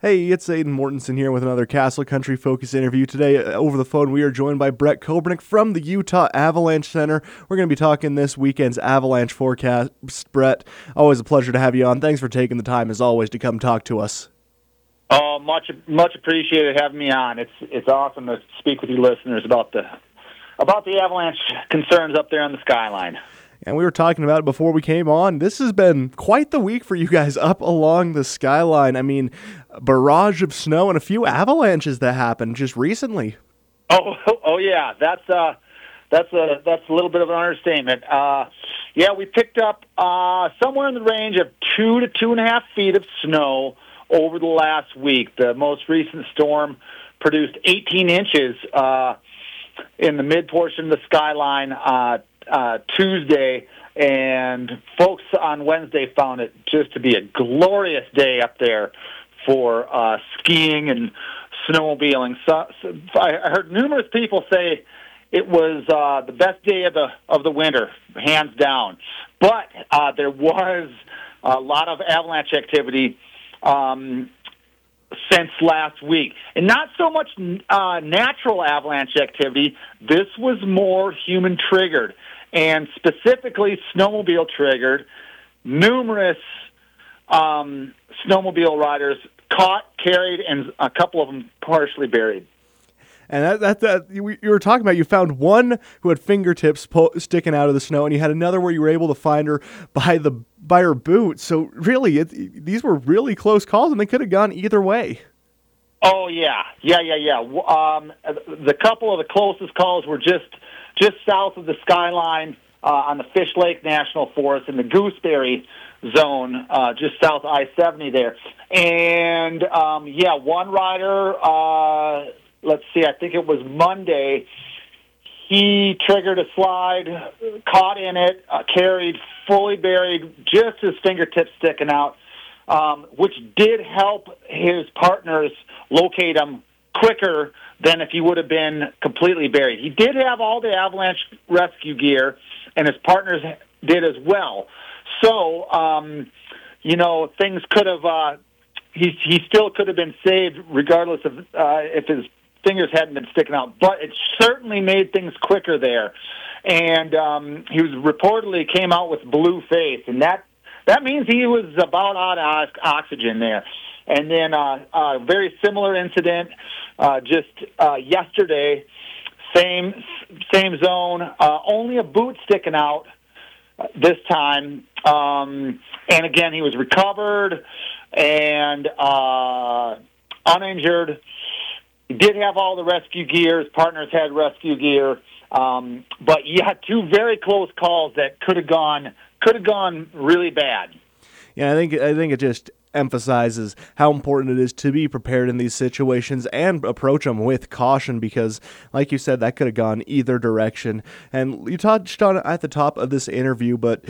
Hey, it's Aiden Mortensen here with another Castle Country Focus interview. Today, over the phone, we are joined by Brett Kobernick from the Utah Avalanche Center. We're going to be talking this weekend's Avalanche forecast. Brett, always a pleasure to have you on. Thanks for taking the time, as always, to come talk to us. Oh, much appreciated having me on. It's awesome to speak with you listeners about the Avalanche concerns up there on the skyline. And we were talking about it before we came on. This has been quite the week for you guys up along the skyline. I mean, a barrage of snow and a few avalanches that happened just recently. Oh yeah, that's a little bit of an understatement. We picked up somewhere in the range of 2 to 2.5 feet of snow over the last week. The most recent storm produced 18 inches in the mid portion of the skyline Tuesday, and folks on Wednesday found it just to be a glorious day up there for skiing and snowmobiling. So I heard numerous people say it was the best day of the winter, hands down. But there was a lot of avalanche activity since last week. And not so much natural avalanche activity. This was more human-triggered, and specifically snowmobile-triggered. Numerous snowmobile riders caught, carried, and a couple of them partially buried. And that you were talking about, you found one who had fingertips sticking out of the snow, and you had another where you were able to find her by her boots. So really, these were really close calls, and they could have gone either way. Oh yeah. The couple of the closest calls were just south of the skyline on the Fish Lake National Forest in the Gooseberry Zone, just south of I-70 there. And one rider. Let's see, I think it was Monday, he triggered a slide, caught in it, carried, fully buried, just his fingertips sticking out, which did help his partners locate him quicker than if he would have been completely buried. He did have all the avalanche rescue gear, and his partners did as well. So, things could have, he still could have been saved regardless of if his fingers hadn't been sticking out, but it certainly made things quicker there. And he was reportedly came out with blue face, and that means he was about out of oxygen there. And then a very similar incident just yesterday, same zone, only a boot sticking out this time. And again, he was recovered and uninjured. He did have all the rescue gear. His partners had rescue gear. But yeah, two very close calls that could have gone really bad. Yeah, I think it just emphasizes how important it is to be prepared in these situations and approach them with caution, because, like you said, that could have gone either direction. And you touched on it at the top of this interview, but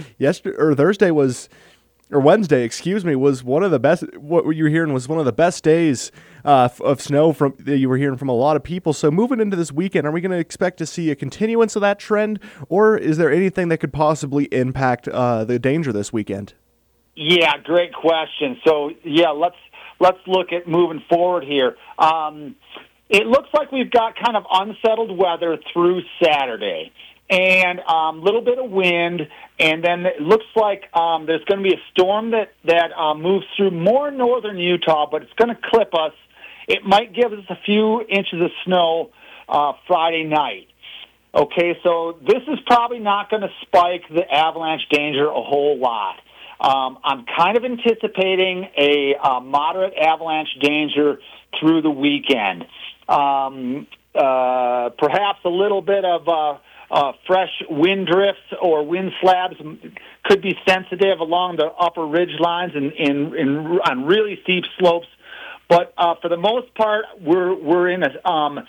Wednesday, was one of the best. What you were hearing was one of the best days of snow that you were hearing from a lot of people. So moving into this weekend, are we going to expect to see a continuance of that trend, or is there anything that could possibly impact the danger this weekend? Yeah, great question. So yeah, let's look at moving forward here. It looks like we've got kind of unsettled weather through Saturday, and a little bit of wind, and then it looks like there's going to be a storm that moves through more northern Utah, but it's going to clip us. It might give us a few inches of snow Friday night. Okay, so this is probably not going to spike the avalanche danger a whole lot. I'm kind of anticipating a moderate avalanche danger through the weekend. Perhaps a little bit of fresh wind drifts or wind slabs could be sensitive along the upper ridge lines and on really steep slopes. But for the most part, we're in the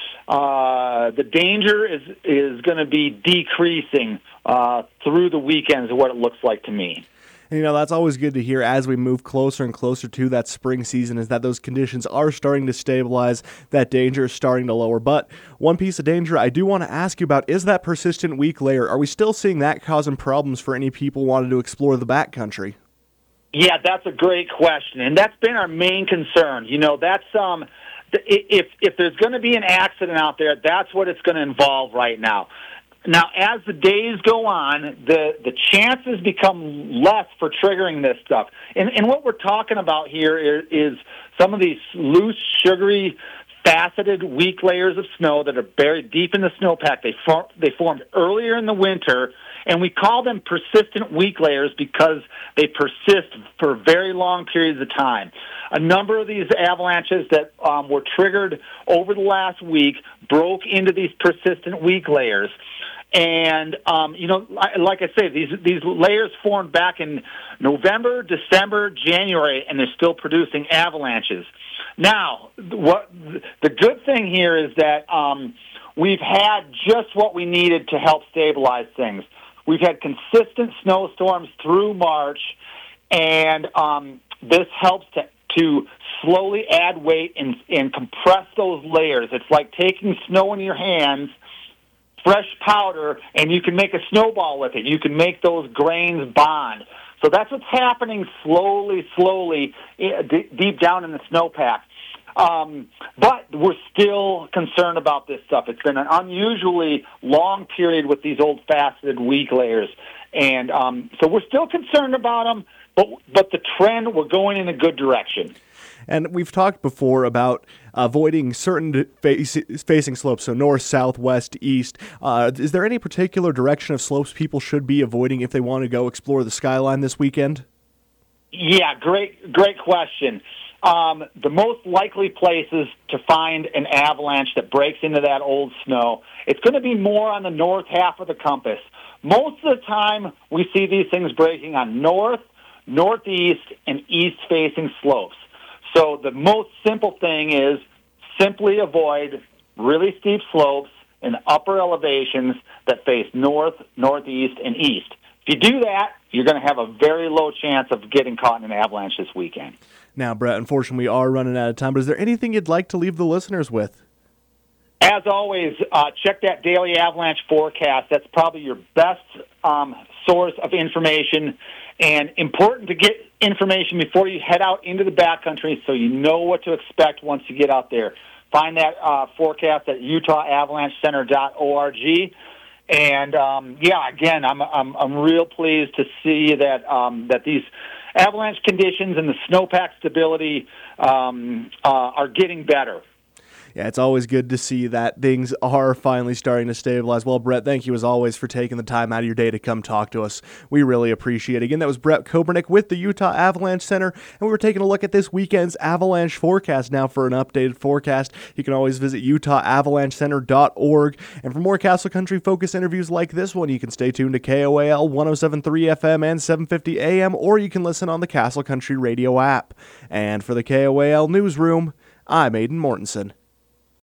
danger is going to be decreasing through the weekends, is what it looks like to me. And, that's always good to hear as we move closer and closer to that spring season, is that those conditions are starting to stabilize, that danger is starting to lower. But one piece of danger I do want to ask you about is that persistent weak layer. Are we still seeing that causing problems for any people wanting to explore the backcountry? Yeah, that's a great question, and that's been our main concern. That's if there's going to be an accident out there, that's what it's going to involve right now. Now, as the days go on, the chances become less for triggering this stuff. And what we're talking about here is some of these loose, sugary, faceted, weak layers of snow that are buried deep in the snowpack. They formed earlier in the winter, and we call them persistent weak layers because they persist for very long periods of time. A number of these avalanches that were triggered over the last week broke into these persistent weak layers. And, like I say, these layers formed back in November, December, January, and they're still producing avalanches. Now, the good thing here is that we've had just what we needed to help stabilize things. We've had consistent snowstorms through March, and this helps to slowly add weight and compress those layers. It's like taking snow in your hands, fresh powder, and you can make a snowball with it. You can make those grains bond. So that's what's happening slowly, deep down in the snowpack. But we're still concerned about this stuff. It's been an unusually long period with these old faceted weak layers. And so we're still concerned about them, but the trend, we're going in a good direction. And we've talked before about avoiding certain facing slopes, so north, south, west, east. Is there any particular direction of slopes people should be avoiding if they want to go explore the skyline this weekend? Yeah, great question. The most likely places to find an avalanche that breaks into that old snow, it's going to be more on the north half of the compass. Most of the time, we see these things breaking on north, northeast, and east-facing slopes. So the most simple thing is simply avoid really steep slopes and upper elevations that face north, northeast, and east. If you do that, you're going to have a very low chance of getting caught in an avalanche this weekend. Now, Brett, unfortunately, we are running out of time, but is there anything you'd like to leave the listeners with? As always, check that daily avalanche forecast. That's probably your best source of information, and important to get information before you head out into the backcountry so you know what to expect once you get out there. Find that forecast at UtahAvalancheCenter.org. And again, I'm real pleased to see that these avalanche conditions and the snowpack stability are getting better. Yeah, it's always good to see that things are finally starting to stabilize. Well, Brett, thank you as always for taking the time out of your day to come talk to us. We really appreciate it. Again, that was Brett Kobernick with the Utah Avalanche Center, and we were taking a look at this weekend's avalanche forecast. Now, for an updated forecast, you can always visit UtahAvalancheCenter.org. And for more Castle Country Focus interviews like this one, you can stay tuned to KOAL 107.3 FM and 750 AM, or you can listen on the Castle Country Radio app. And for the KOAL Newsroom, I'm Aidan Mortensen.